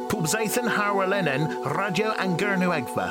Pubzaithan Harwalenen, Radio Angernu Egva.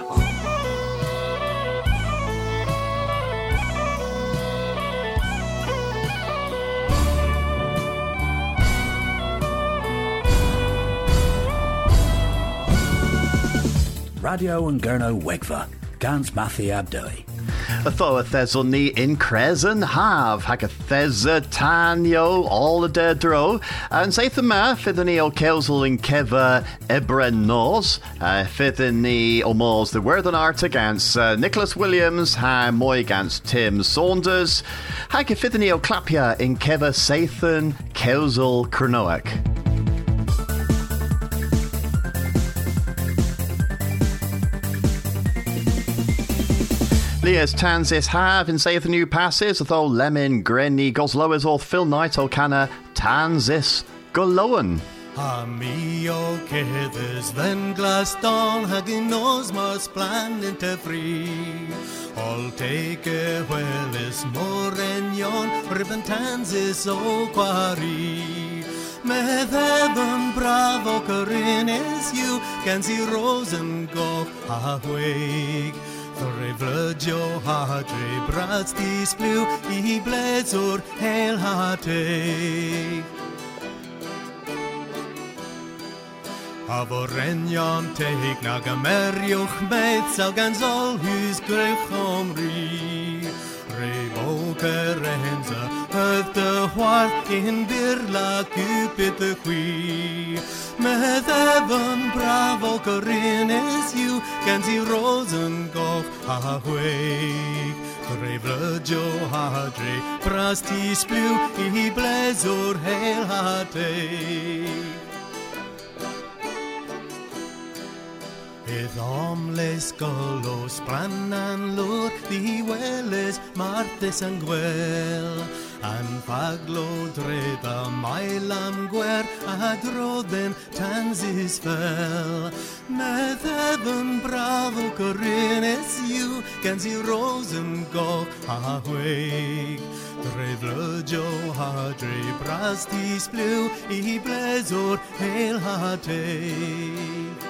Radio Angernu Wegva, Gans Mathi Abdoi. Atho a Thessalni in Crescent have hag a Tanio all the dead dro and say the ma fidani o Kelsel in Keva Ebren Nos fidani o Mors the word on art against Nicholas Williams ha moy against Tim Saunders hag a fidani o Clapia in Keva Sathan Kelsel Kernoak. Lias Tansis have in say the new passes, although Lemon, Grenny, Gosloas or Phil Knight or Canna, Tansis, Goloan. Amio Kethers, then Glaston, Haggin Osmos plan into free. All take a well is Morenyon, Ribbon Tansis o Quarry. Metheban bravo Corinne is you, can see Rosen go awake. Thorevljo hadre brats displew, I bledzor hel hate. Avorenjan teik nagamerjoch met salgan zol hus grech omri. Reboke renza, het de hwart in birla cupid de hui. Met even bravo Corinne is you, can see Rosen go awake. Drevljo hadre, prasti splew, I blezor hel hate. Ith omles golos brannan lur, di weles martes and gwel. An faglo dreda mailam gwer, adroden tansis fel. Metheven bravo Corinnes you, can see Rosen go awake. Drevljo hadre brastis blue, I blezor hail hate.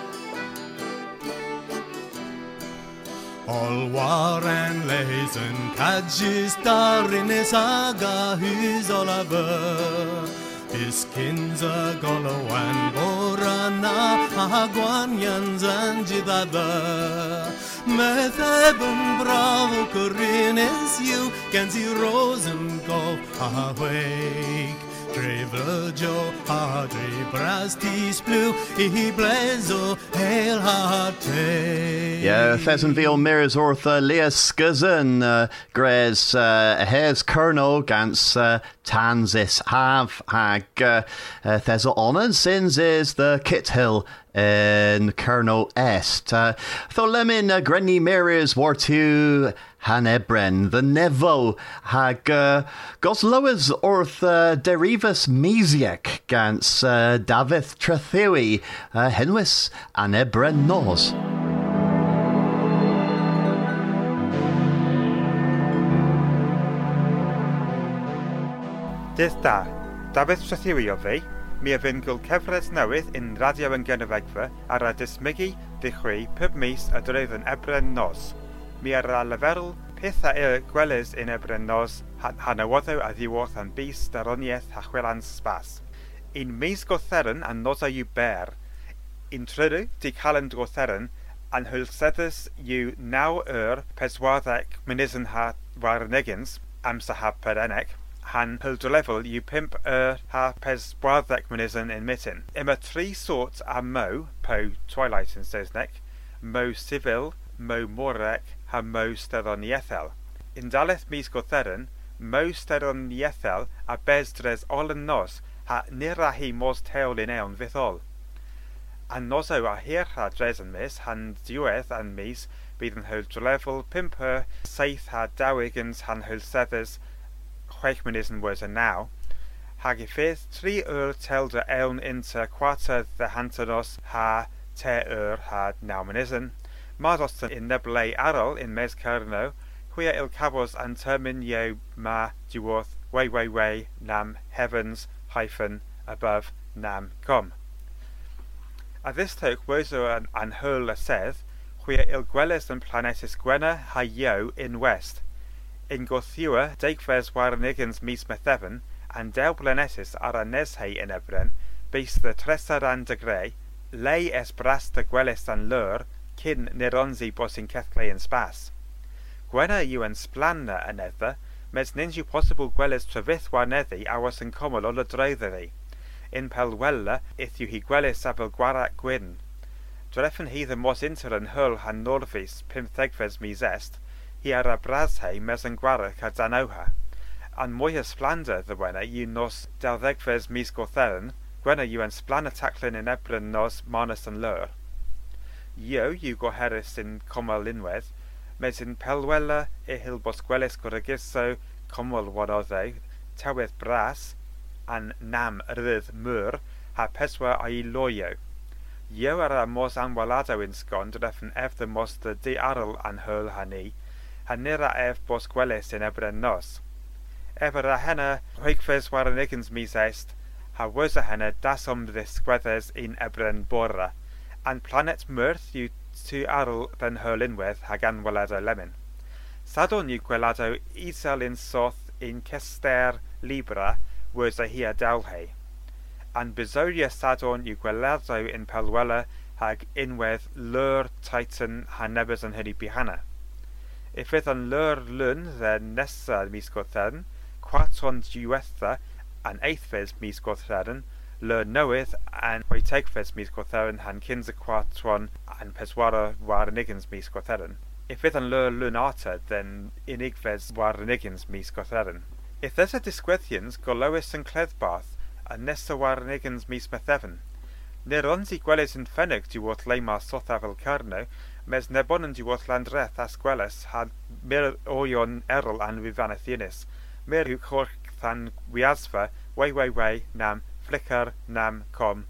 All war and lezen cadges darin is aga hus Oliver. Iskinza golowan borana agwanyans and jidada. Metheben bravo Corinnes you can see Rosen go awake. Drevljo hadre brastis blue, I blezo hail hate. Yeah, Pheasantville mirrors ortha Leah Skuzzen, Grez, Hares Kerno, Gans, Tansis, Have, Hag, Thesa Honours, Sins is the Kit Hill in Kerno Est. Tho Lemon, Grenny mirrors war to Hanebren, the Nevo, Hag, Gosloas orth Derivus Mesiak, Gans, Davith Trethui, Henwis, Anebren Nos. Dydd da, Dafydd Trethiwi o fi, mi a fy'n gwyl cefres newydd in Radio yn Genefegfa ar a dysmygu dichrau pub mis a drydd yn Ebren Nos. Mi ar a leferl pethau y gwelys in Ebren Nos hanawoddew a ddiwodd yn bus daroniaeth a chwelans spas. Un mis gotheren a nosa yw ber. Un trydw di calend gotheren an hwlseddus yw 9 peswaddec minizyn ha warnegins am sa ha perenek. Han huldrelefel yw 5 ha peswaddec minizyn in mitten. Yma 3 sorts a mo, po twilight in Saesneg, mo civil, mo morec, ha mo steroniethel. In daleth mis gotheren, mo steroniethel a besdres ol yn nos ha nirahi mos teol in eon fythol. A noso a hirha dres yn mis, han diwedd yn mis, bydd yn huldrelefel 5 7 ha dawigans han hulseddus 6 minizyn was a now. Hag I fydd 3 telda ewn inter quarter the hantanos ha te ha 9 minizyn. Mados in neblei arol in mes Cerno, hwya il cabos an terminio ma diwodd way nam heavens hyphen above nam com. A ddistawch wyso an hyl y sedd, chwia ilgweles yn planetus Gwena ha Io in west. In gothiwa deigfes warnigans mis Methefn, and dew planetus ar a neshei in Ebren, bys the tresaran de grey, lei es bras de gweles an lur, cyn nironzi bos in cethcle yn spas. Gwena yw yn splanna yn edda, mes nins yw possible gweles trefyth warneddi a was yn comol o lydroeddeddi. In Pelwella, ith yw hi gweles a fel gwarak gwyn. Dreffen hi the mos inter yn hyl han norfis 15 mis est, hi ar a brashei mes yn gwarak a danowha. An mwy ysplanda ddywena yw nos 12 mis gotheren, Gwena yw yn splanna taclyn yn Ebren nos manus yn lur. Yw goheris in comol unwedd, mes in Pelwella e hil bos gweles gorygiso comol wadoddau, tawedd bras, an nam rydd mŵr, ha peswa a I loio. Yw ar a mos anwalado in sgon, dreffen ef the mos the di arl an hyl hynny, ha nira ef bos gweles in Ebren nos. Ef ar a henna, hoigfes waranigans mis est, ha was a henna dasom ddisgweddes in Ebren bora, an planet myrth yw tu arl ben hyl unwedd hag anwalado lemon. Sadon yw gwelado isel in soth in cester libra, was a hi a dalhei. An bezoria sadon yw gwelado in Pelwella hag unwedd lur titan hanebys yn hynny bihana. Ifydd an lur lun dde nesa mis gothern, quaton diwetha an eithfes mis gothern, lur newydd an hoitegfes mis gothern han kinsa quatron an peswara warnigans mis gothern. Ifydd an lur lun arta, then inigfes warnigans mis gothern. If there's a disgwethians golowis yn cleddbath a nesa warnigans mis Methefn. Nir onsi gweles yn ffennig diwot leima sotha fel carno, mes nebon yn diwot landreth as gweles had mir oion erl an vivanethinis. Mir yw chorch than wiasfa wei nam flickr nam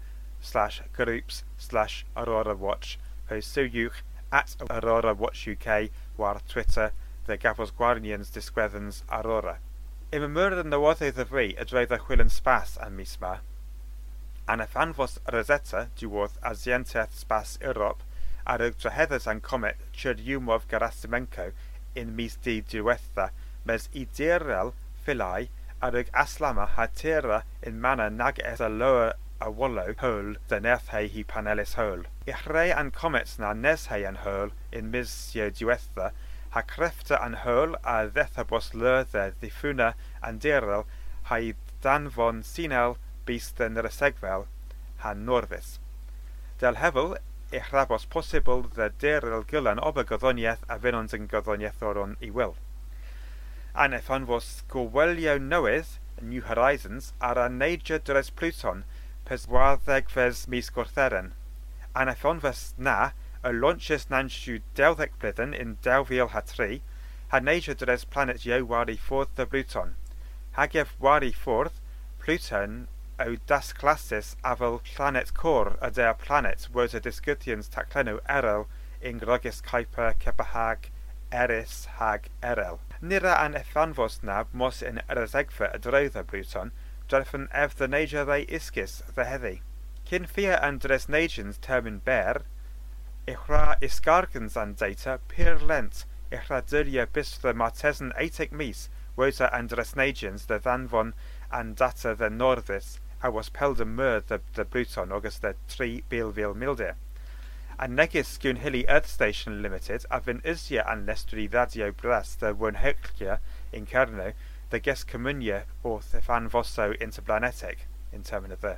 com/groups/Aurora Watch ho suywch at Aurora Watch UK war Twitter the gafos gwarnians disgweddens Aurora. Im y myrdd yn newoddydd y fri y droedd y chwil yn spas am mis ma. An y fanfos Rosetta diwodd Asianteth Spas Europe ar y droheddys an comet Churyumov Gerasimenko in mis di diwetha mes I direl filai ar y aslama hatera in mana nag es a lower a wallow hole the nerthhei hi panelis hole. Ich rei an comets na neshei an hole in misio diwetha ha crefta an hole a ddetha bos lurthe ddifuna an direl ha I danfon sinel bist yn resegfel ha norfus. Del hefel, ich rabos posibl the direl gylan oba goddoniaeth a fynont yn goddoniaeth oron I wil. An effan fos gwelio newydd, New Horizons, ar a neidja dres Pluton, pes waddegfes mis gortheren. An effan fes na, y launches nan siw 10 blydden in 2003, ha neidja dres planet yw wari ffwrdd the Pluton. Hagef wari ffwrdd, Pluton o dasclassus a fel planet cor a der planet was a disgwthians taclenw erel in grogis Kuiper, Kepahag, Eris hag erel. Nira an effanfos nab mos in resegfa a droedd a Pluton, dreffen ef the neidja ddei isgis the heddi. Cyn fia an dres neidjans termyn ber, ichra isgargans an data pur lent, ichra dyria bis the martesen 80 mis, wosa an dres neidjans the ddanfon an data the northis, a was pelda myr the Pluton august the 3 bilfil mildir. An negis gwn hili Earth Station Limited a vyn isya an lestri radio bras the wynheclia in Cerno the ges communia orth efan fosso interplanetic in termina the.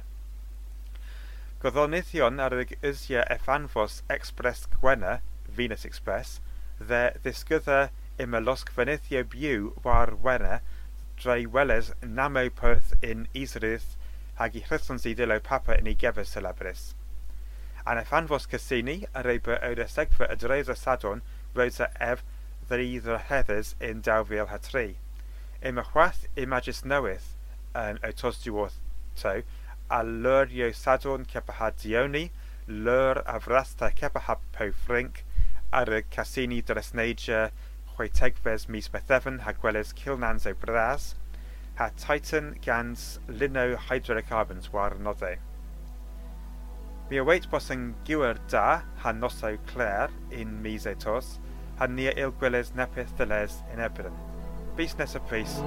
Goddonithion ar ig isya efan fos express Gwena, Venus Express, the disgydda imelosk venithio biw war wena dre weles namo perth in Isryth hag I chrysons I dilo papa in I gefys celebris. An effan fos Cassini, a reiba o de segfa a dreza sadon, rosa ef ddri hedders in 2003. Im a chwath imagis newydd yn o tosdiwodd to, a lurio sadon cepaha dioni, lur a vrasta cepaha po frink, ar y Cassini dresneidja chwetegfes mis Methefn ha gweles kilnans o bras, ha titan gans lino hydrocarbons war nodde. Mi await bos yn giwer da han nosau Clare in mis etos, han nia ilgweles nepeth dyles in Ebron. Bis nes y pris.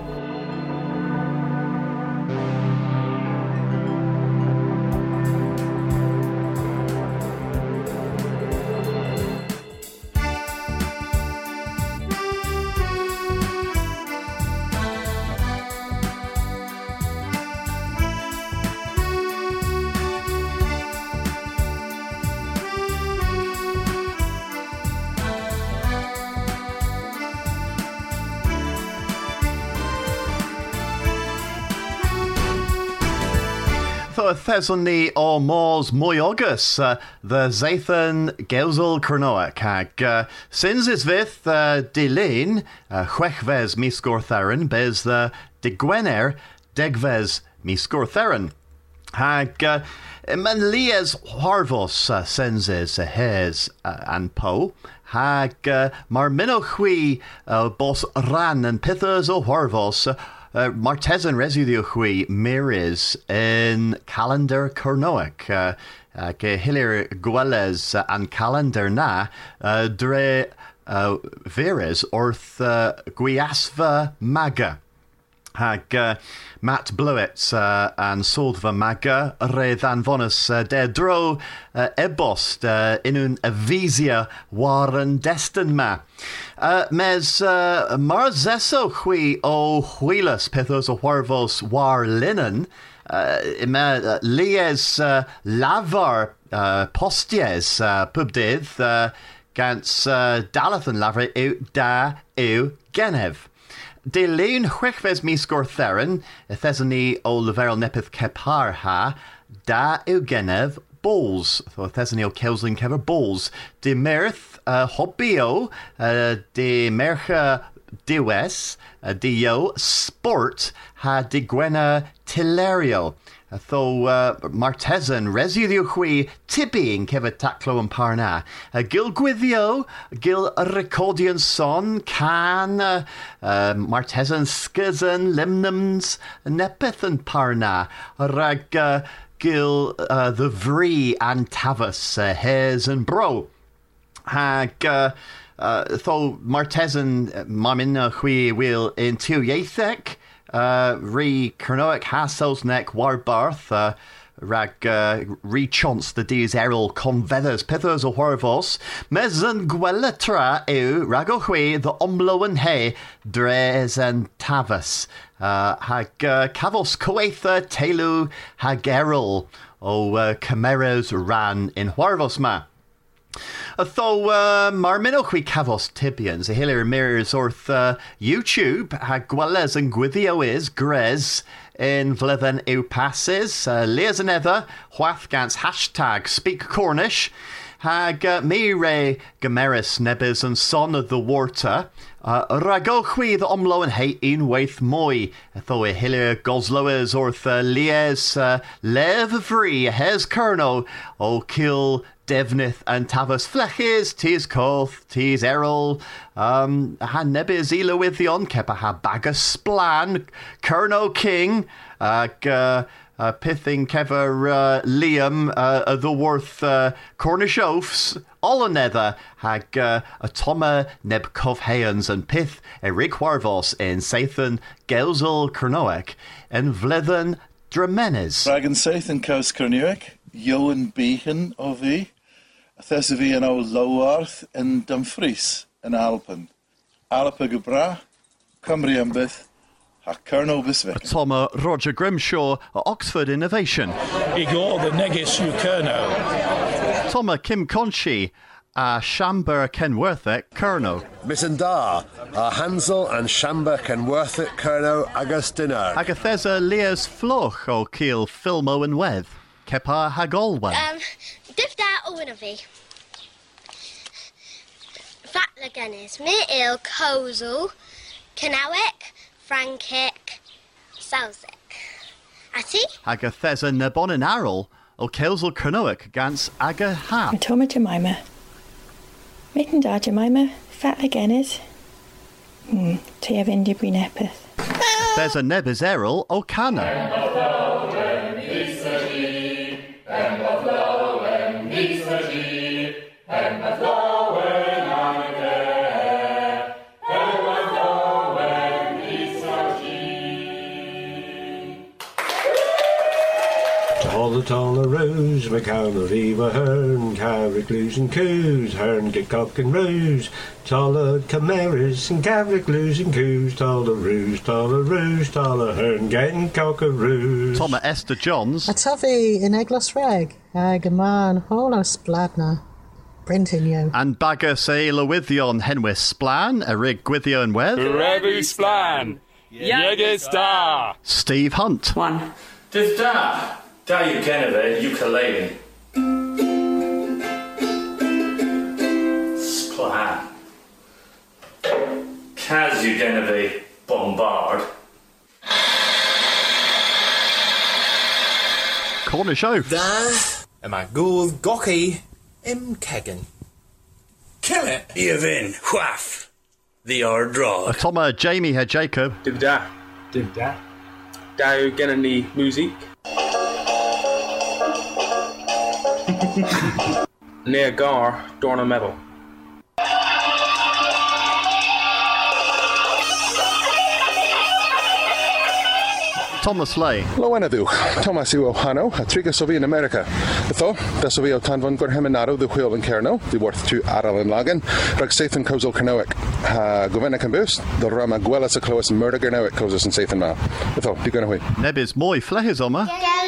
Thesson ni o mors mwy ogus, the Zathan Gelzel Cernoac, hag sins is vith dilyn chwechfes mis gortharan, bez the digwener degfes mis gortharan. Hag man lies harvos senses hes and po, hag mar minochui bos ran and pithers o harvos, Martesan residio hui miris in calendar Cernoac, ke hilir gueles an calendar na dre vires orth guiasva maga. Hag Matt Blewett and Soldva Maga redd anfonus de dro ebost inun avisia waren destin ma. Mes marzeso hui o huilas pethos o huarvos war linen lies lavar posties pubdydd gans dalathan lavar ew da ew genev. De leun chwechfes mis gortherin, thesani o leverel nepeth kepar ha, da ew genev balls. So thesani o kelslin kever balls. De merth hobbio, de mercha diwes, dio sport ha de gwena tilerio. Though Martesan residio hui tipping kever taclo and parna. Gil gwithio, gil recordion son, can Martesan skizan, limnums, nepeth and parna. Rag gil the vri and tavus, hares and bro. Hag though Martesan mamina hui will in tu yethek. Re Cernoac Hassels neck Warbarth rag re-chance the dies errol convethers pithers o horvos mezen gweletra ew ragochwe the omlo and he dres and tavas hag cavos coetha telu hag errol o cameras ran in horvos ma. Though marminochwi cavos tibians, a hilir mirrors orth YouTube, ha gwales and gwithio is, grez, in vleven ew passes, leas and ether, whath gans hashtag speak Cornish, hag me re gameris nebis and son of the water, ragochwi the omlo and hate in waith moi, though a hilir gosloes orth lies lev vri, hes kerno, o kill Devnith and Tavus Fleches, tis Koth, tis Errol, han nebis elowithion, kepa ha bagus splan, Kerno King, pithing kever Liam, the worth Cornish oafs, all another hag atoma neb covheans and pith Eric Warvos in Sathan Gelzel Cernoac and Vlethen Dramenes. Dragon Sathan Coast Cernoac, Johan Behan of the Thesavi and O Lowarth in Dumfries in Alpen. Alpa Gebra, Cymru Ambith, ha Kerno Bisvik. Toma Roger Grimshaw, Oxford Innovation. Igor the Negis Ukerno. Toma Kim Conchi, Shamber Kenworthek Kerno. Missandar, Hansel and Shamber Kenworthek Kerno Agustina. Agathesa Leas Floch o Kiel Filmo and Weth. Kepa Hagolwan. Difda Owinovi. Fatlagenis, Me Il Kozel, Kenawek, Frankic, Salzik. Ati? Agathesa Nebon and Arrol o Kelzel Cernoac gans Aga Ha. Matoma Jemima. Mitten da Jemima, Fatlagenis. Tia Vindy Brinepeth. There's a Nebis Errol o Cana. Taller rose, McConnell Eva Hearn, Carrick losing coos, Hearn get cock and rose, taller Camaras and Carrick losing coos, taller Hearn getting cockaroos. Tom at Esther Johns. A Tuffy in Eglos Reg, Agaman, Holo Spladna, Brinton you. And Bagger say Lewithion Henwis Splan, a Rig Gwithion Weth. Rebu Splan, Yegis Da. Steve Hunt. 1. Div Da. Da you Geneve, ukulele. Splat. Kaz you Geneve, bombard. Corner show. Da. Am I good gocky im Kegan. Kill it. Iavin, whaff. The odd draw. Toma Jamie had Jacob. Div Da. Div da. Da you Genani music. Near Gar, Dorna Metal. Thomas Lay. Loenadu, Thomas Ohano, a Triga in America. The tho, the Sovio Tanvan Gorheminado, the Wheel and Kerno, the worth to Aral and Lagan, Rag Sathan Kozal Kernoic, Govena Cambus, the Ramaguela Sakloas Murder Gernoic Kozas and Sathan Ma. The tho, you're going away. Nebis Moy Flehizoma.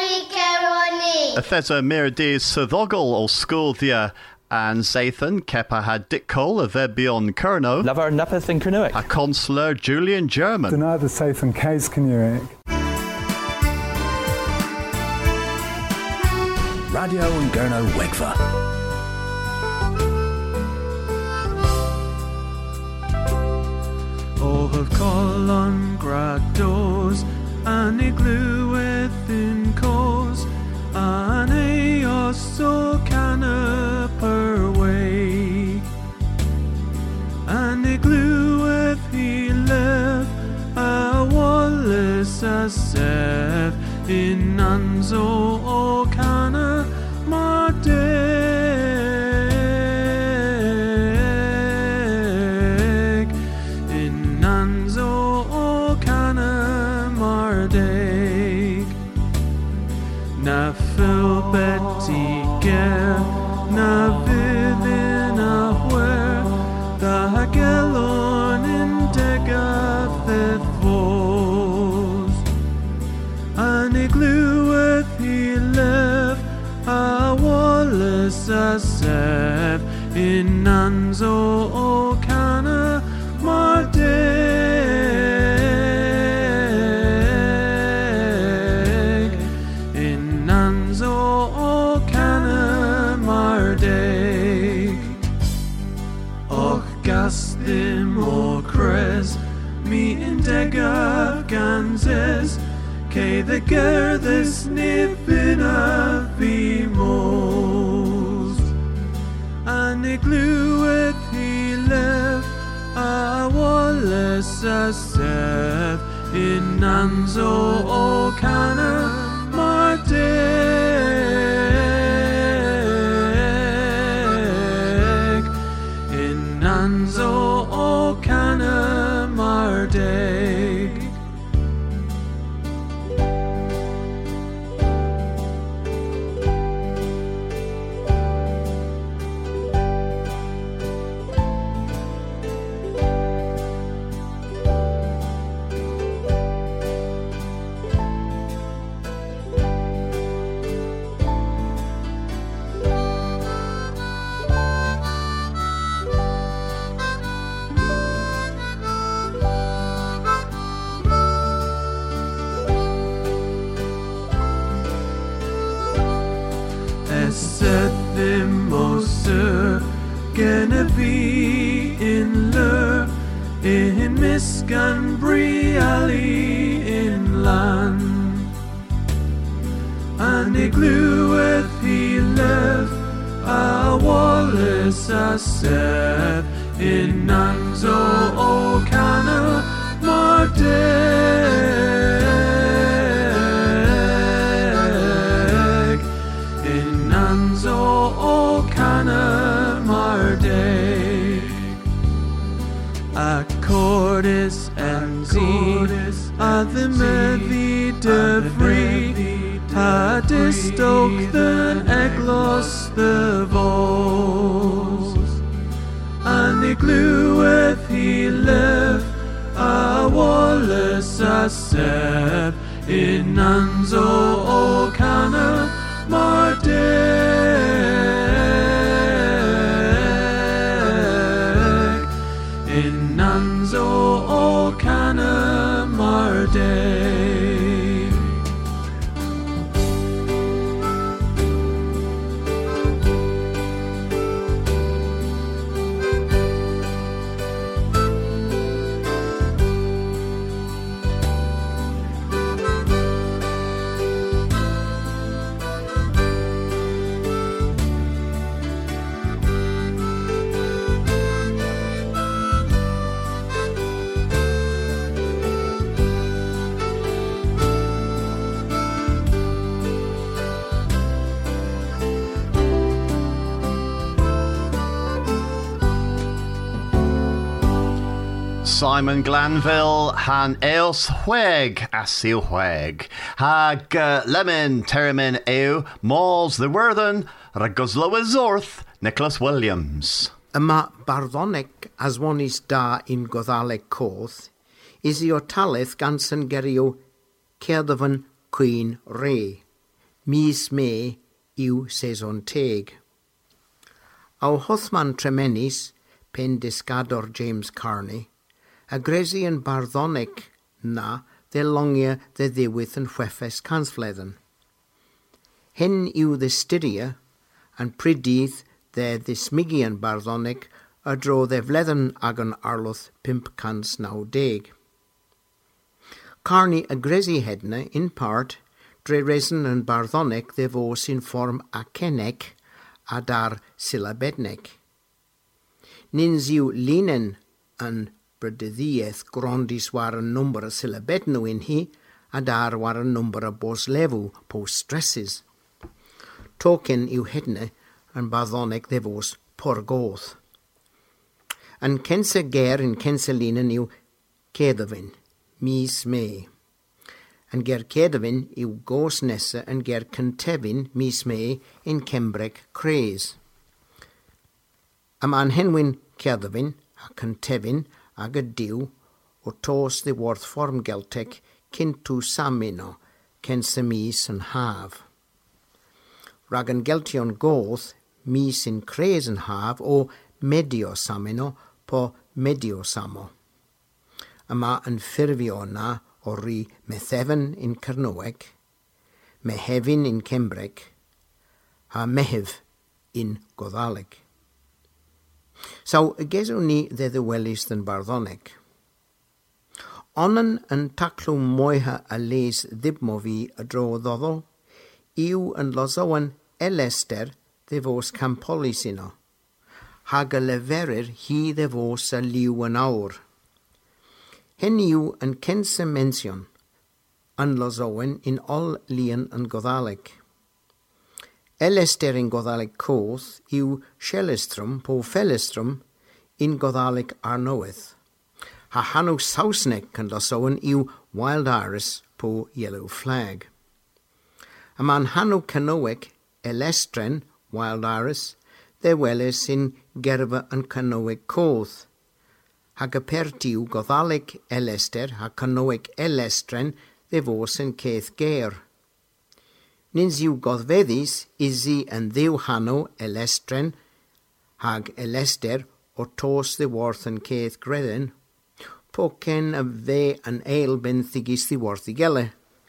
Athesa Mirades Sothogal or Skulthia and Zathan, Kepa had Dick Cole, a Vebion Kerno. Lavar Napeth and Kernoic. A consular Julian German. Deny the Sathan Case Kernoic. Radio and Gurno Wegva. Oh, have call on grados, and igloo within cause, and a also canna per way, and igloo with he live, a Wallace as Sev, in Nanzo o canna Mardeg, in Nanzo o canna Mardeg, na Phil Betty Ger, na Vivin a Where, the Hagelon in Degatheth Vos, an igloo with he live, a Wallace a Sev, in Nanzo o canna Mardeg, in Nanzo o canna Mardeg, och gastim o Cres, me in Degav Ganses, Kay the ger the sniffin of the most, and igloo with he left, a Wallace a Sev, in Nanzo o canna Mardeg, in Nanzo o canna Mardeg. Gonna be in Lur, in Miskan Briali in Land, and igloo with he left, a Wallace a Sev, in Nanzo o canna Mardeg, in Nanzo o canna Cordis and Zee, a the meddi de free, ha distok the eglos the vos, and the glueth he left a Wallace a seb in Nanzo o Cana Mardek, in Nanzo o Cana Mardek. Simon Glanville han eos hweg asil hweg. Hag lemon termin ew Mauls the Worthen Ragoslo Zorth Nicholas Williams. Yma barddonic as one is da in Goddaleg Coth is I otalith gans yn gerio Cerddfan Queen Ray. Mis me yw saison teg. Aw Hothman Tremenis pen disgador James Carney a gresi yn barddonic na de longia de ddiwyth yn chweffes cansfledden. Hyn yw ddistyria yn prydydd de ddismigian barddonic a dro de fledden ag yn arloth 590. Carney a gresi hedna in part dre resen yn barddonic de fos in form acenec a dar syllabednec. Nins yw linen yn brydyddiaeth grondis war yn number a syllabed nhw in hi, a dar war yn number a bos lefu post stresses. Token yw hedna yn barddonic ddefos porgoth. Yn censa ger yn censa linen yw Cerddfan, mis me. Yn ger Cerddfan yw gos nesa yn ger cyntefin mis me in Cembrec Cres. Am anhenwyn Cerddfan a cyntefin ag y diw o tos the worth form Geltec cintu samino censa mis yn haf. Rag yn Geltion goth mis in Cres yn haf o medio samino po medio samo. Yma yn ffurfio na o ri Methefn in Cernyweg, Mehefin in Cembrec, a Mehef in Goddaleg. So, geswn ni ddewelys yn barddonic. Onan yn taclw moeha a les ddibmo fi a dro ddoddol, yw yn lozowan elester ddefos campolis uno, hag y leferir hi ddefos a liw yn awr. Hyn yw yn censa mension, yn lozowan in ol lian yn Goddaleg. Elester in Goddaleg Coth yw Shelestrum po Felestrum in Goddaleg Arnowydd. Ha hanw Sausneg yn losowan yw Wild Iris po Yellow Flag. A man hanw Canoweg Elestren Wild Iris ddewelys in gerfa yn Canoweg Coth. Hag y pertiw Goddaleg Elester ha Canoweg Elestren ddefos yn Ceth Ger. Nins yw goddfeddys isi yn ddiw hanw Elestren hag Elester o tos ddiworth yn Ceth Gredden, po cen y fe yn eil ben thigis ddiworth I gele.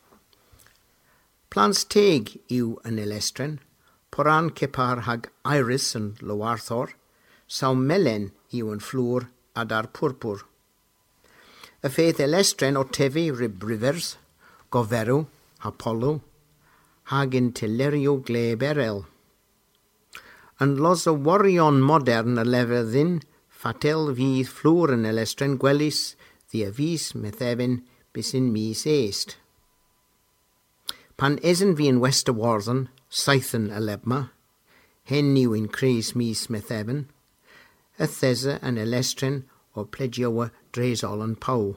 Plans teg yw yn Elestren, poran cepar hag Iris yn Lowarthor, saw melen yw yn flŵr a dar pwrpwr. Y fedd Elestren o tefi rivers, goferw, Apollo, hag yn telerio gleberel. Yn los o warion modern y lefyddin, fatel fydd flŵr yn Elestren gwelys ddi a fys Methefn bys yn mis eist. Pan esyn fi yn Westerwarden, saithyn y lebma, hen yw yn Cres mis Methefn, y thesa yn Elestren o plediowa Dresol and Pow.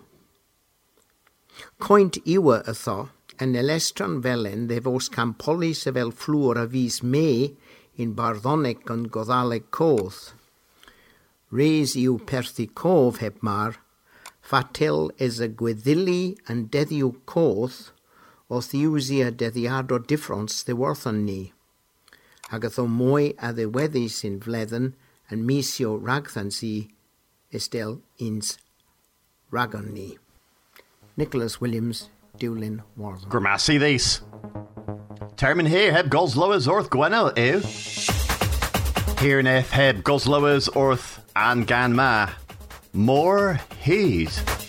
Coint iwa y tho, yn elestron felen dde fos campoli se fel flŵr a fys me in barddonic yn goddaleg codd. Reis yw perthi cof heb mar, fatel is a gweddili yn deddiw codd, o thiwsi a deddiadro diffrons dde warthon ni. Ag ytho mwy a ddiweddi sy'n fledden yn misio ragthan si estel ins ragon ni. Nicholas Williams, Dewlin Warthon. Gramassi these. Termin here heb Goslowers orth Gweno ew. Here neth heb Goslowers orth an gan ma. More heed.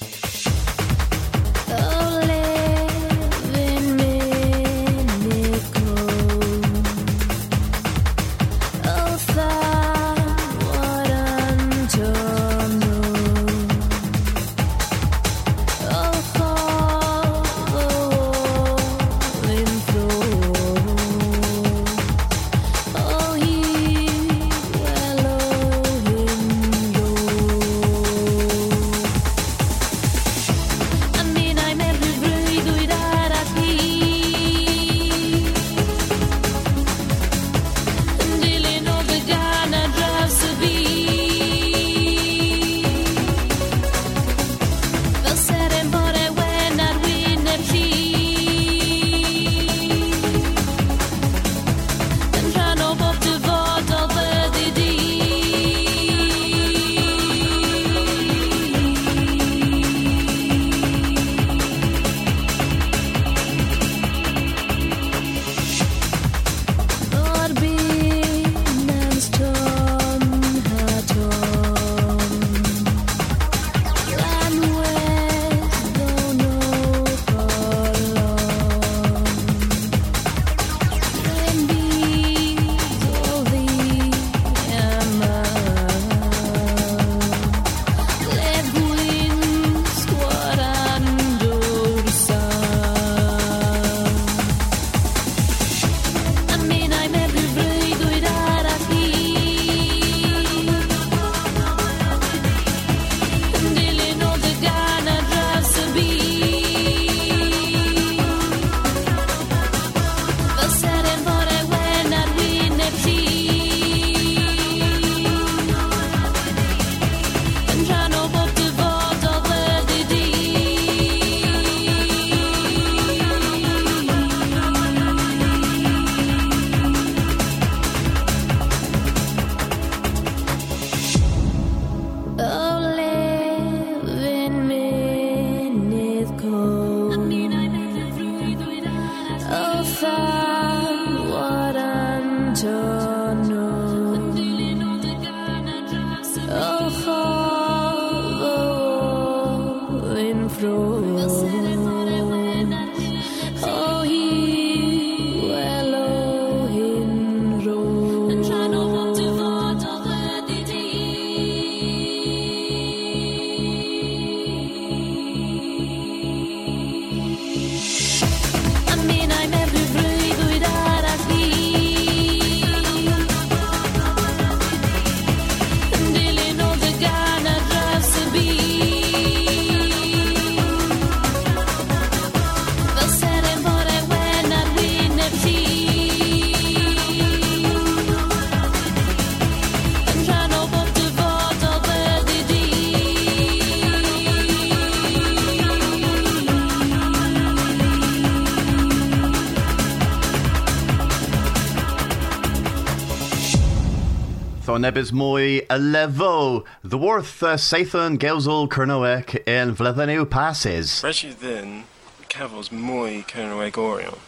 Nebys mwy y lefo. The worth Saethon Gelsol Cernoec in Vlethenew passes. Reggie then Cavils mwy Cernoec Orion.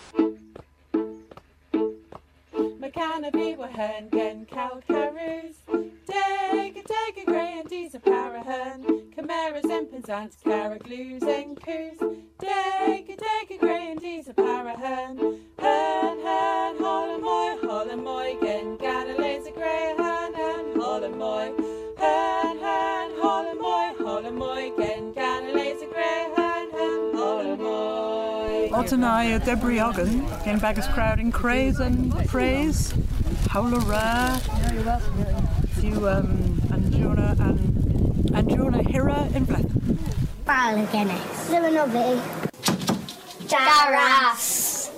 Macana Biwa Hen Gen Cal Carus. Dega Grey and Dees a Parahan. Chimeras Empazant Caraglues and Coos. Dega Grey and Dees a Parahan. Han Holomoy Gen Ganalays a Grey Han Holomoy. Han Holomoy Gen Ganalays a Grey Han Holomoy. Otanaya Debris Ogden Gen Baggers Crowding Craze and Praise. Howler Ra. You and Jonah and and Juna Hira in Bleth. Ballyguinness. Livenovi. Daras.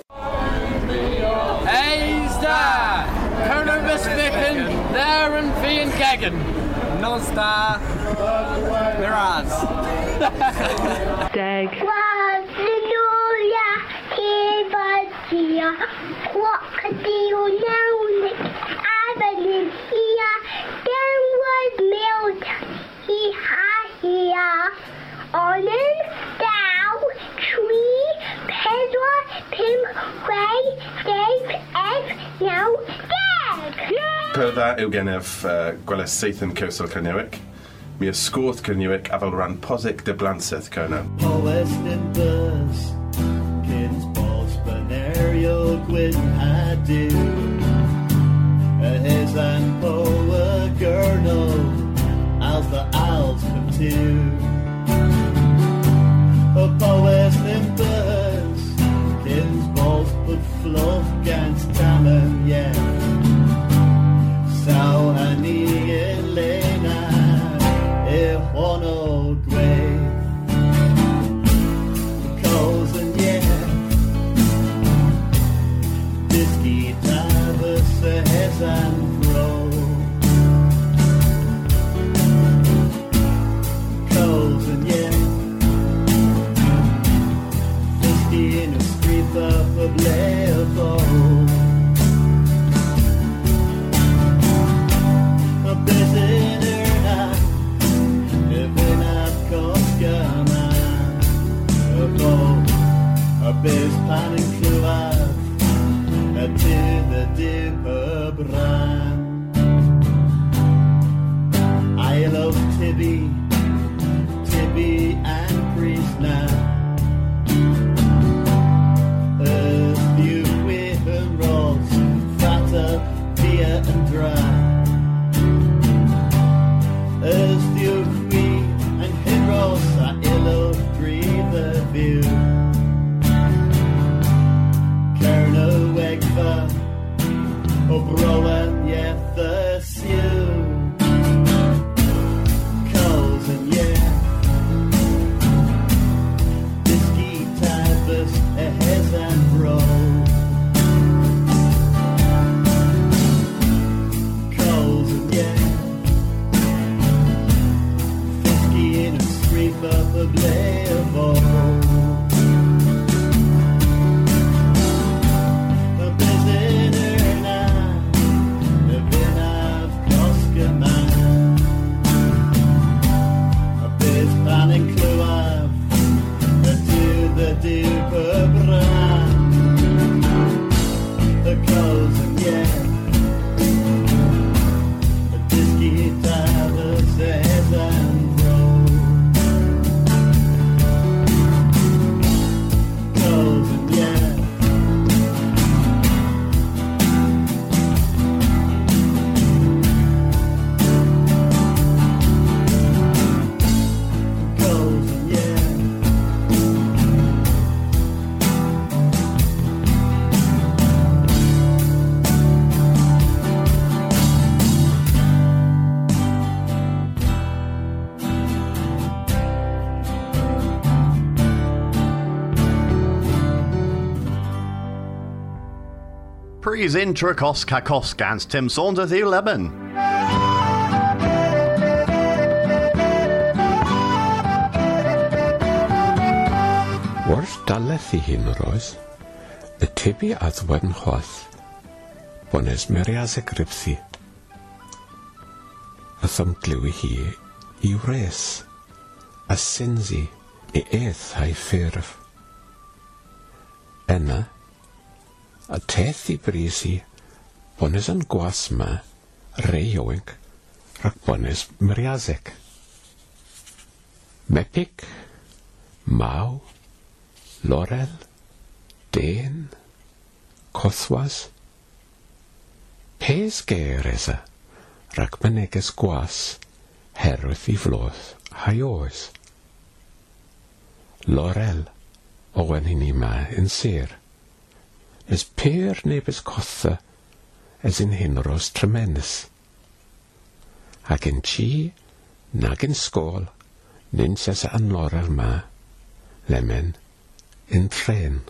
Eis da! Cernarbus Vicken, there and Fee and Kegan. Nos da. Miraz. Dag. Wazinolia, Kevadia, Quackadeo Naunik, Avalin here, then was milled, he here, Onen, Dow, Tree, Pedwa, Pim, Ray, Dave, F, now, Dag! Pyrda yw genef gweles seithyn Cewsol Cernewic. Mi ysgwrdd Cernewic a fel rhan posig dy blanseth Cerno. Powys Nimbus, Kins Bos Benario Gwyn Hadu, a his and Poa Gurnal, as the owls come to. A Powys Nimbus, Kins Bos but fluff against Tamam, yeah. Sao Hani Elena. One old grave, coals and yeah, Disky Tabas, a hes and fro, coals and yeah, Disky in a street of a blade a busy a bes pan yn clywaf a dydd y dip y bran I love Tibby and Priest now Ys diw gwych yn ros fata, beer and dry Ys diw gwych yn hynros a illo breathe the view O browen yeth the siw Coals and yeah Disky tabus a hes and bro Coals and yeah Fisky in a street of a blay of all Pries intracos cacos gans Tim Saunders ddiw Leban. Wrth daleth I hyn roes, y tibi at wedyn chwaith, bones merias y gripsi. A thymgliw I hi I res, a sinsi I eith hai ffurf. Enna, a teth I brisi, bones yn gwas ma, reioink, rhaid bones meriasec. Mepig, Maw, Laurel, Dane, Cothwas, Pes Geresa, rhaid myneges gwas, herwydd I flodd, hai oes. Laurel, owen hynny ma yn sir. Ys per nebys cotha, as in hynros tremendous. Ac yn chi, nag yn sgôl, nyn ses yn lorel ma, lemen yn tren.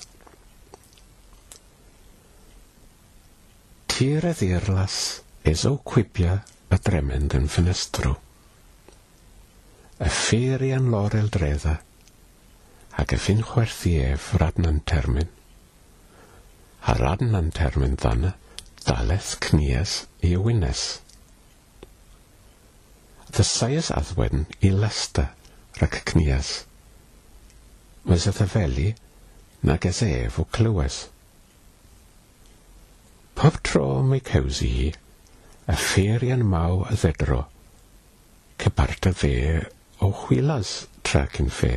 Tir y ddirlas es o cwibia y dremend yn ffenestro. Y fferi yn lorel dredda, ac y ffyn chwerthu ef radna'n termyn. A radna'n termyn ddanna, daleth cnias i wynes. Ddysaias addwen i lesta rhac cnias. Mas y ddefeli nag es ef o clywes. Pob tro mae cewsi hi, y fferian maw y ddedro, cybarta fe o chwilas tra cyn fe.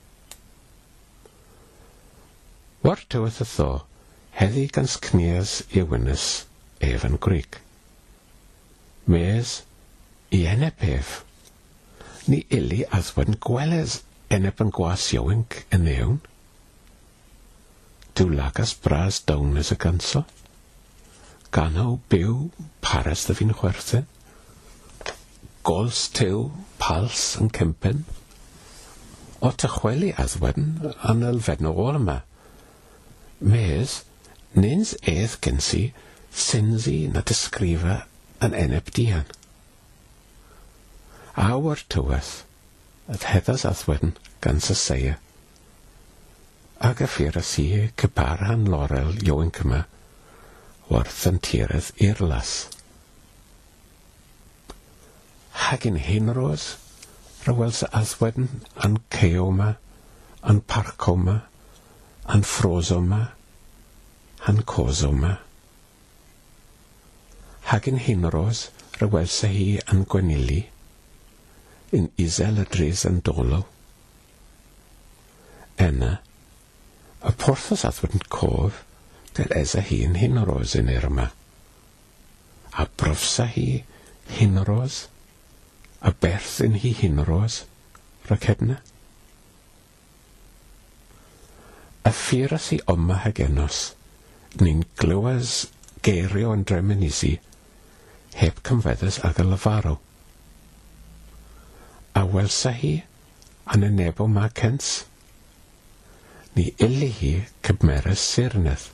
War tyweth y tho, heddi gans cnias i wynes ef yn Grig. Mes i enep ef, ni ili addwen gweles enep yn gwas iowync yn ewn. Dyw lagas bras dawn as y ganso. Gano byw paras dy fi'n chwerthin. Gols tyw pals yn cympen. O ty chweli addwen yn elfen o ôl yma. Mes, nyns edd gynsi synsi na disgrifa yn eneb dian. Awr tyweth, yd heddas addwen gan syseia. Ag y ffyr a si cypar han lorel iowync yma, wrth yn tiredd i'r las. Hag yn hynros, rywel sy addwen yn ceo yma, yn parco yma, yn ffroso yma, yn coso yma. Hag yn hynros, rywel sy hi yn gwenili, yn isel y dres yn dolo. Enna, y porthos addwen cof, der esa hi yn hynros yn yma. A brofsa hi hynros, a berth yn hi hynros, rhagedna. A ffyras hi oma hagenos, ni'n glywes geirio yn dremenisi, heb cymfeddys ag y lafaro. A welsa hi an y nebo ma cens, ni ili hi cybmeres sirnedd.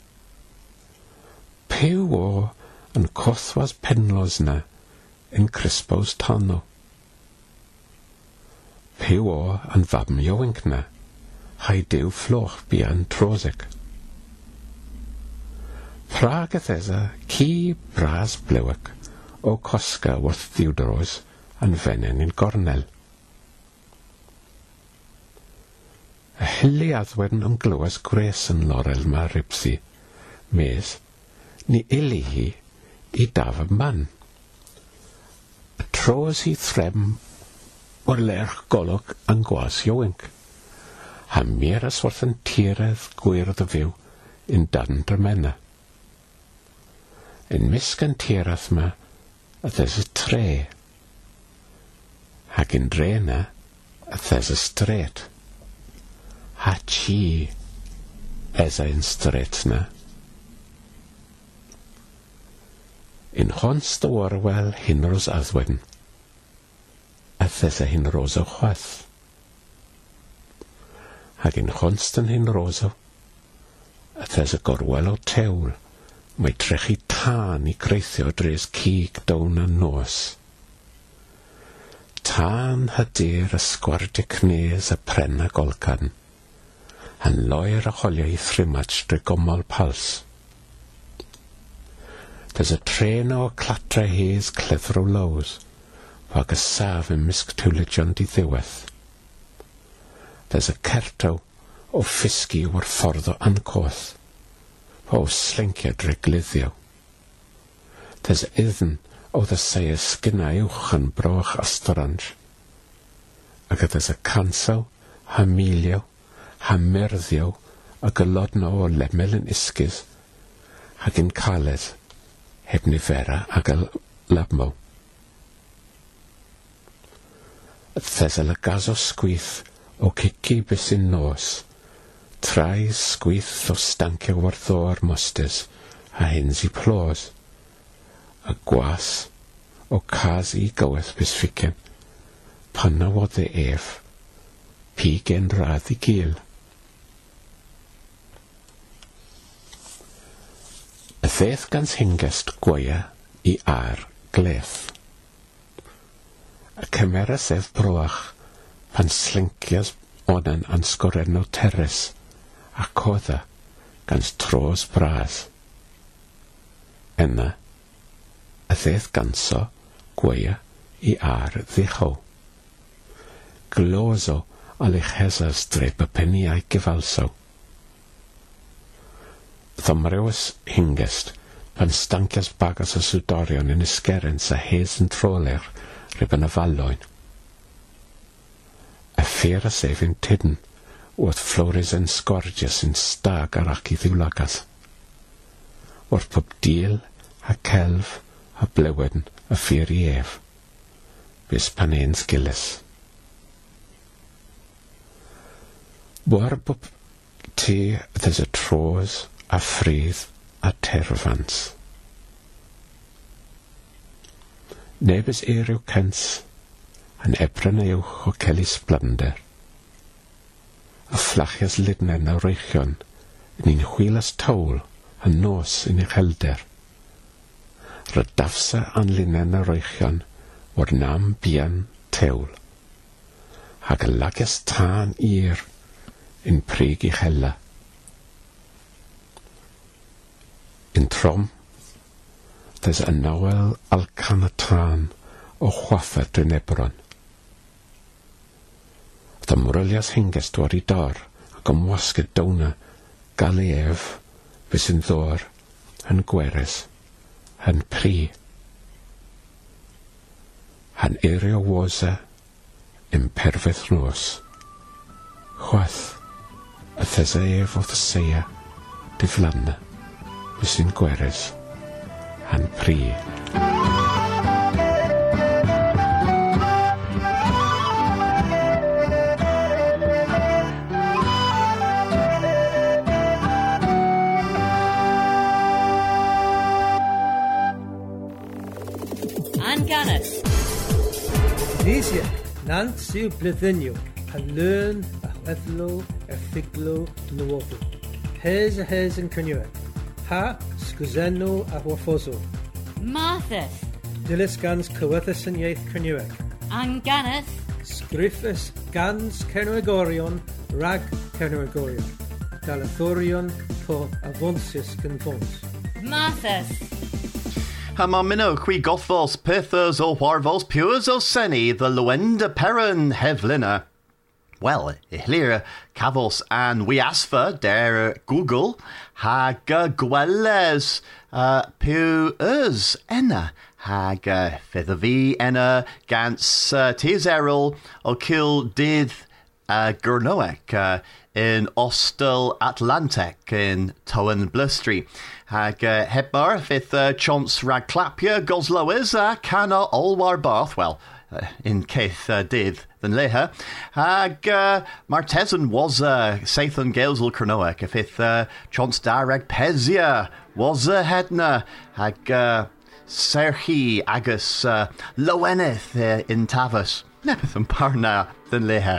Pew o yn cothwas penlos na yn Crispos Tano. Pew o yn fabm iowync na, hai dew floch bian trosig. Prag athesa ci bras blewac o cosga wrth ddiwdros yn fenen yn gornel. Y hyli addwen yn glywes gres yn lorel ma ripsi, mes, ni ili hi i daf y man. Y tros hi threm o'r lerch golwg yn gwas iowync. Ha mir as wrth yn tiredd gwyrdd y fyw yn dan drymena. Yn misg yn tiredd ma, yddes y tre. Hag yn drena, yddes y stret. Ha chi, esa yn stret na. In hons dy warwel hynros addwen, yddes y hynros o chwath. Hag in hons dyn hynros o, yddes y gorwel o tewl, mae trechu tân i greithio dres cig dawn a nos. Tân hydir y sgwardi cnes y pren a golcan, han loer a cholio i thrimach dre gomol pals. There's a train o clatra hes clethro lows, wag a saf yn misg tŵligion di ddiwedd. There's a certo o ffisgi o'r ffordd o ancoth, o slincio dre gliddio. There's iddyn o ddysau ysgynnau uwch yn broch astoranj. Ac there's a canso, hamilio, hamerddio, a gylodno o lemel yn isgys, ac yn caled, heb nifera ag y labmo. Thesel y gaso sgwyth o cici bysyn nos, trais sgwyth o stancio wartho ar mostys a hens i plos, a gwas o cas i gyweth bysficen, hynna o dde ef, pi gen radd I gil. Y ddeth gans hingest gweia I ar gleth. Y cymera sef broach pan slincias onan ansgorenno terres a codda gans tros bras. Enna, y ddeth ganso gweia I ar ddicho. Gloso al eich hesas drep y peniau gyfalso. Thomrewys hingest pan stancias bagas y swdorion yn ysgeren sa hes yn troler rib yn y falloen. Y ffeir a sef yn tydyn wrth flores yn sgordias yn stag ar ac I ddiwlagas. Wrth pob diel a celf a blewyn y ffeir I ef. Bys pan ein sgilys. War bob ti there's a tros a ffrydd a terfans. Nebys eiriw cens yn ebren uwch o celi sblander. A flachias lidnen a reichion yn un chwilas tawl a nos yn eich helder. Rydafsa an linen a reichion o'r nam bian tewl. Hag y lagas tân ir yn prig I chella. In trom, there's a Noel Alcanatran o chwaffa dyn Ebron. The Morelias hingest war I dar ac am wasgyd dawna gal I ef fys yn ddor yn gweres yn pri. Han eirio wosa yn perfedd nos. Chwath y thesa ef o thesea diflanna fys yn gweres yn pri. Eisiau, nant sy'n blyddynio, a lyn, a chweddlo, a ffiglo, nywodl. Hes a hes yn cynnydd. Ha, sgwzenno a hwaffoso. Marthas. Dilys gans cywythus yn ieith cynnydd. Anganus. Sgriffus gans cernwegorion, rag cernwegorion. Dalathorion po avonsis gynfons. Marthas. Ha ma minno qui gothvos pithos o warvos pures o seni the luenda peron hevlina. Well, ihlir cavos an we asfa der Google hag gwelles pures enna hag feathervi enna gans tizerol o kill did Gurnoek in Ostel Atlantic in Towan Blustry. Hag hebbar fydd chons rag clapia gosloes cana olwar bath, well, in keith dydd than leha. Hag Martesan was Sathan Galesel Cronoec, if fydd chons darag Pesia was hedna. Hag Serhi agus Loeneth in Tavus. Nepeth yn parna than leha.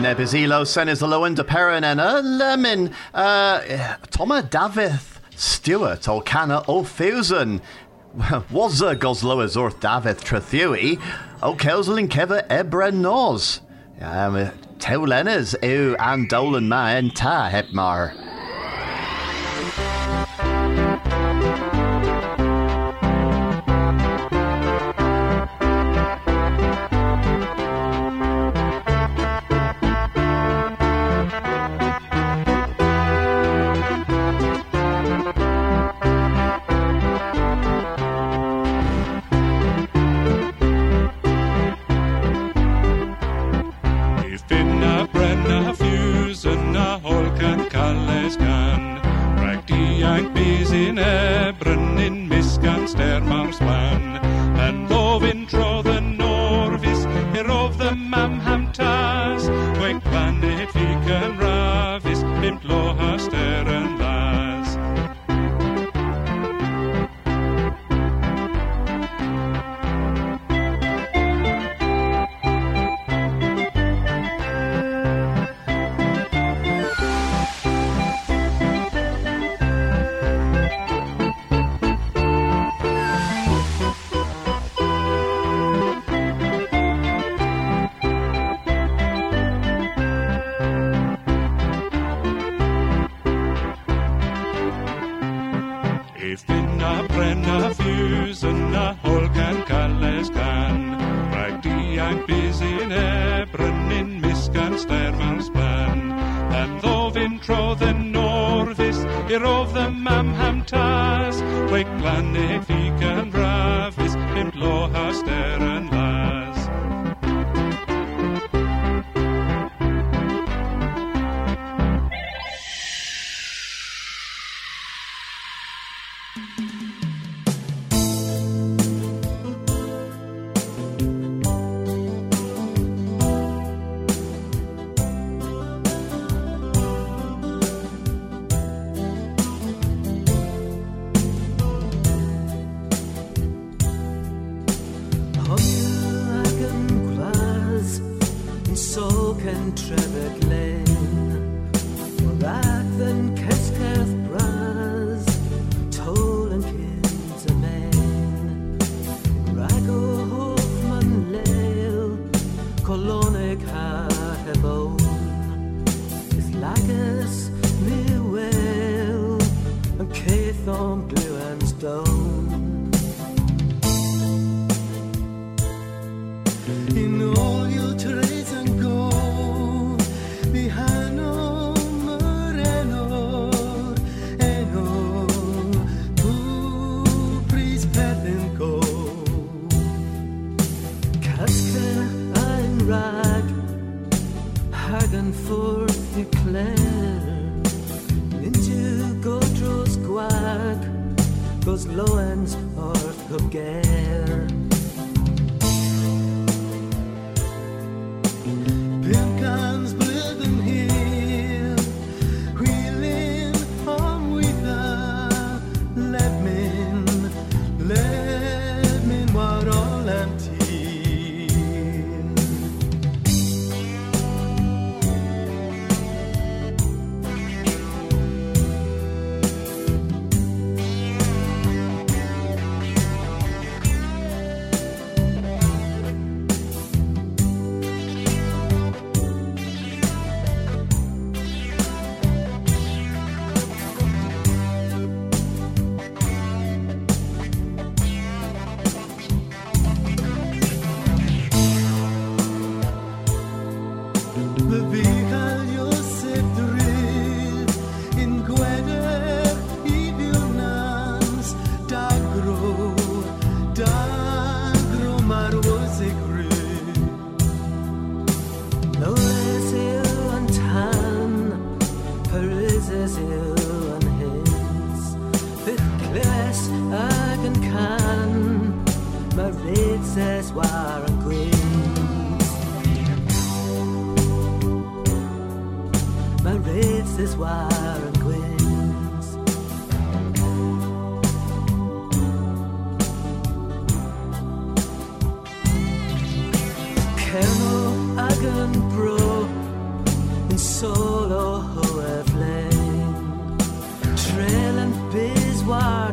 Nebizilo senes lowen de perenena lemon Toma Davith Stewart o Canna o Fusen was Gosloas Orth Davith Trethui o Kelslin Keva Ebra Nos Teulenas eu and Dolan ma en ta hepmar.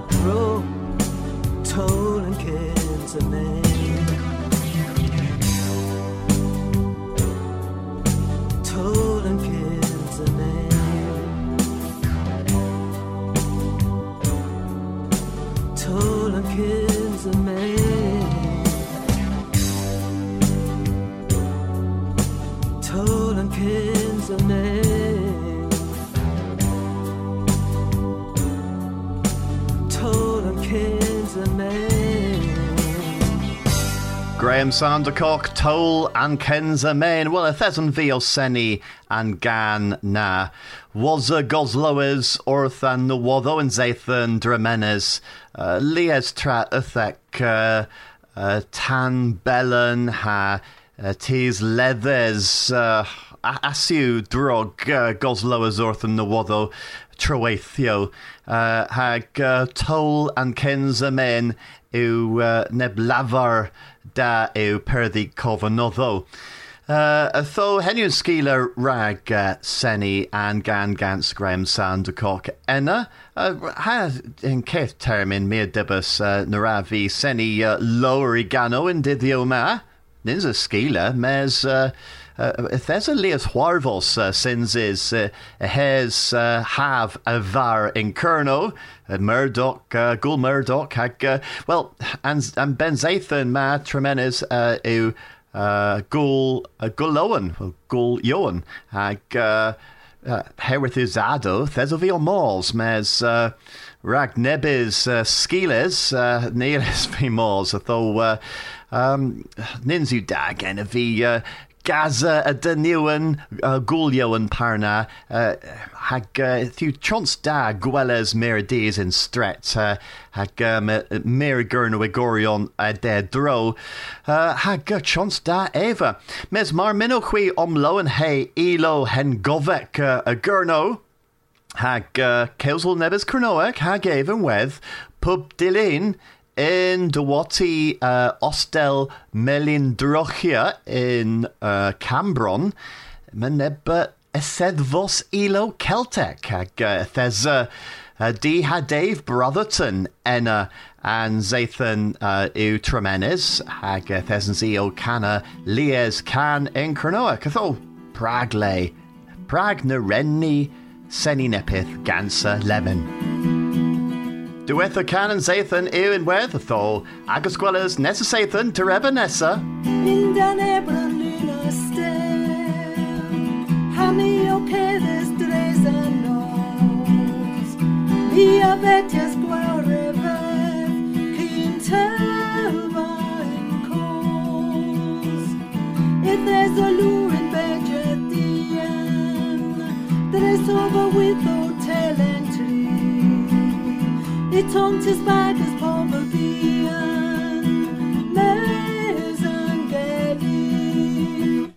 Bro, toll and kids and men. Toll and kids and men. Toll and kids and men. Toll and kids and men. Toll and kids and men. Graham Sandercock, Toll and Kenza Main. Well, a Thezon Vio Seni and Gan Na. Was a Gosloas, Orthan Nawotho and Zathan Dramenes. Lies Tra Uthek, Tan Bellen, Ha, Tis Leathes, Asiu Drog, Gosloas, Orthan Nawotho, Troethio, Hag Toll and Kenza Main, Neblavar. Da yw perdi cofynoddo. Tho heniwn sgila rag Seni and gan gans Graham Sandercock enna. Ha in ceith termyn mir dybys narafi Seni lower I gano in diddio ma. Nins a sgila mes there's a Leas Huarvos since is has have a var in Kerno. Murdoch, Gul Murdoch, hag, well, and Ben Zathan, ma tremenes, Gul Lowen, Gul Yowen, hag, Herwith is Ado, Thesovio Malls, mes, Rag Nebis, Skiles, Neelis V Malls, though, Ninzu Dag, and the, Gaza a Danuan Gulio and Parna hag thu chons da Gwelles Merides in Stret hag Merigurno Igorion de Dro hag chons da Eva mes Marmino qui omlo and hey Elo hen Govek a Gurno hag Kelsel Nebes Kernoek hag even with Pub Dilin in Dewati Ostel Melindrochia in Cambron, Meneba Esedvos Elo Celtic, hag Theza D. Dave Brotherton, Enna and Zathan U Tremenes, hag Thezan Zio Cana, Lies Can in Kernoa, Catho, Pragle, Pragna Renni, Seni Nepith, Gansa Lemon. Duetha Canon Zathan Ewan Werthatho, Agus Gwellas Nessa Zathan, Tereba Nessa. In dan ebron luna stem, Hami o kedes tres anos, Via vetias guarevet, Quintelva in cos. If there's a lurin vegetian, There's over with hotel entry. It tongued his back as poverty and Mez and Gedi.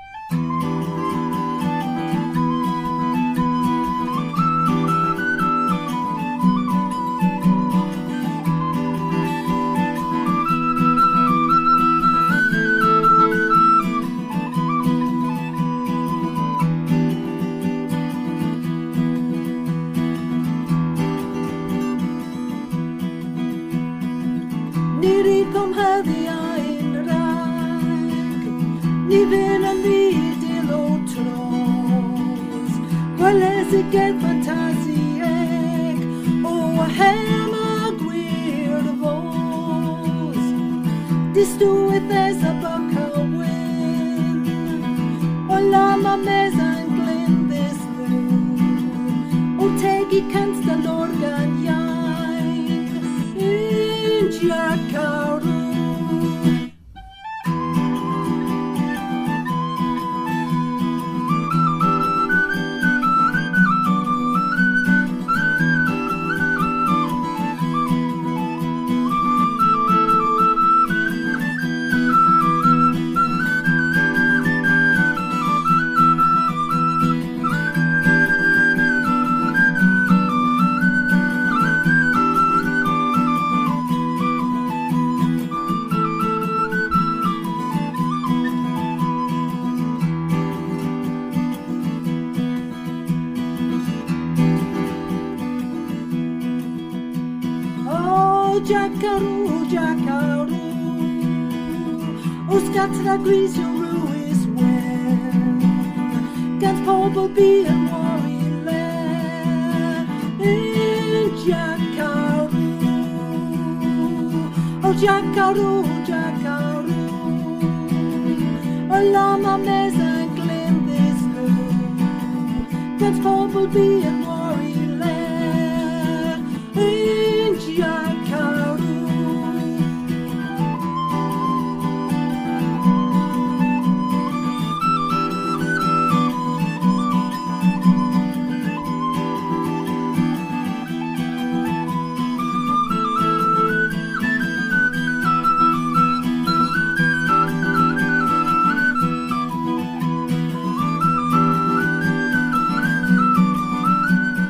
Kom hade jag en rank, ni vänner ni del och trås. Vad läser get fantasiek och hemma queer voice. Det stod ett dessa baka win och lama mesan glöm this room och take I kansta lorgan jag in Jakarta. Jatra Grisio Ruiz well. Gans Pobl be and Warri Le. In Jacaru. Oh Jacaru, Jacaru. Oh Lama Mesa Glim this blue. Gans Pobl be and Warri Le. In Jacaru.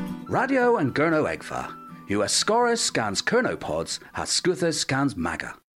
Radio and Gurno Egfa. US Scorus scans Kernopods has Scuthus scans Maga.